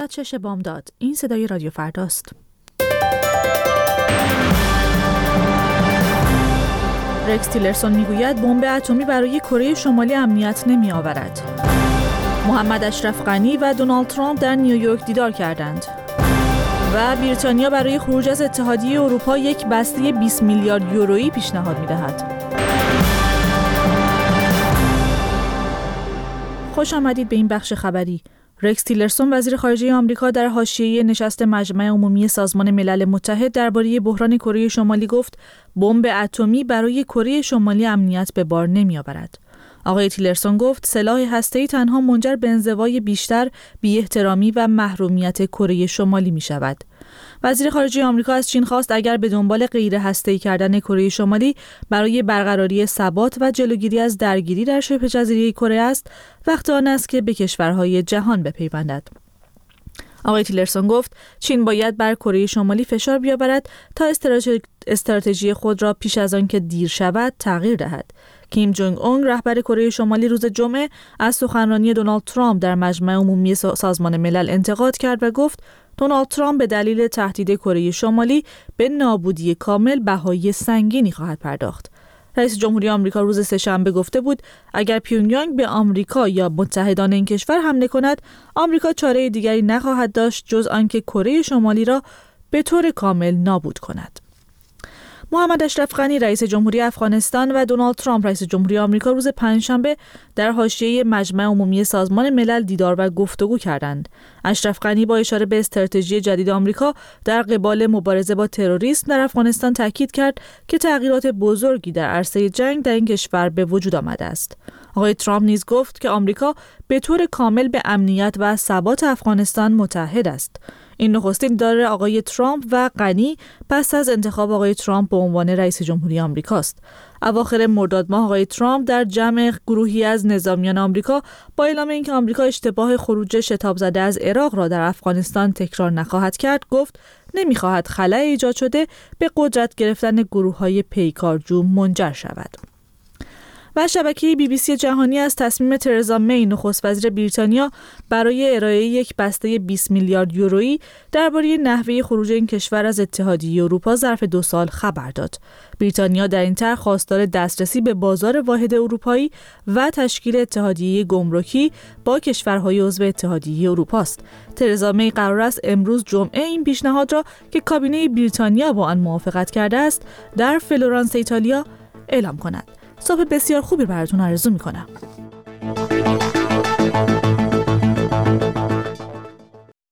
چش بامداد. این صدای رادیو فرداست. رکس تیلرسون میگوید بمب اتمی برای کره شمالی امنیت نمی آورد. محمد اشرف غنی و دونالد ترامپ در نیویورک دیدار کردند. و بریتانیا برای خروج از اتحادیه اروپا یک بسته 20 میلیارد یورویی پیشنهاد می‌دهد. خوش آمدید به این بخش خبری. رکس تیلرسون وزیر خارجه آمریکا در حاشیه نشست مجمع عمومی سازمان ملل متحد درباره بحران کره شمالی گفت بمب اتمی برای کره شمالی امنیت به بار نمی‌آورد. آقای تیلرسون گفت سلاح هسته‌ای تنها منجر به انزوای بیشتر، بی‌احترامی و محرومیت کره شمالی می‌شود. وزیر خارجه آمریکا از چین خواست اگر به دنبال غیر هسته‌ای کردن کره شمالی برای برقراری ثبات و جلوگیری از درگیری در شبه جزیره کره است، وقت آن است که به کشورهای جهان بپیوندد. آقای تیلرسون گفت چین باید بر کره شمالی فشار بیاورد تا استراتژی خود را پیش از آن که دیر شود تغییر دهد. کیم جونگ اون رهبر کره شمالی روز جمعه از سخنرانی دونالد ترامپ در مجمع عمومی سازمان ملل انتقاد کرد و گفت دونالد ترامپ به دلیل تهدید کره شمالی به نابودی کامل بهای سنگینی خواهد پرداخت. رئیس جمهوری آمریکا روز سه‌شنبه گفته بود اگر پیونگیانگ به آمریکا یا متحدان این کشور حمله کند، آمریکا چاره دیگری نخواهد داشت جز آنکه کره شمالی را به طور کامل نابود کند. محمد اشرف غنی رئیس جمهوری افغانستان و دونالد ترامپ رئیس جمهوری آمریکا روز پنجشنبه در حاشیه مجمع عمومی سازمان ملل دیدار و گفتگو کردند. اشرف غنی با اشاره به استراتژی جدید آمریکا در قبال مبارزه با تروریسم در افغانستان تاکید کرد که تغییرات بزرگی در عرصه جنگ در این کشور به وجود آمده است. آقای ترامپ نیز گفت که آمریکا به طور کامل به امنیت و ثبات افغانستان متحد است. این نخستین دیدار آقای ترامپ و غنی پس از انتخاب آقای ترامپ به عنوان رئیس جمهوری آمریکاست. اواخر مرداد ماه آقای ترامپ در جمع گروهی از نظامیان آمریکا با اعلام اینکه آمریکا اشتباه خروج شتاب زده از عراق را در افغانستان تکرار نخواهد کرد، گفت نمی‌خواهد خلأ ایجاد شده به قدرت گرفتن گروه‌های پیکارجو منجر شود. و شبکه BBC جهانی از تصمیم ترزا می نخست وزیر بریتانیا برای ارائه یک بسته 20 میلیارد یورویی درباره نحوه خروج این کشور از اتحادیه اروپا ظرف 2 سال خبر داد. بریتانیا در این طرح خواستار دسترسی به بازار واحد اروپایی و تشکیل اتحادیه گمرکی با کشورهای عضو اتحادیه اروپا است. ترزا می قرار است امروز جمعه این پیشنهاد را که کابینه بریتانیا با آن موافقت کرده است در فلورانس ایتالیا اعلام کند. صبح بسیار خوبی براتون آرزو میکنم.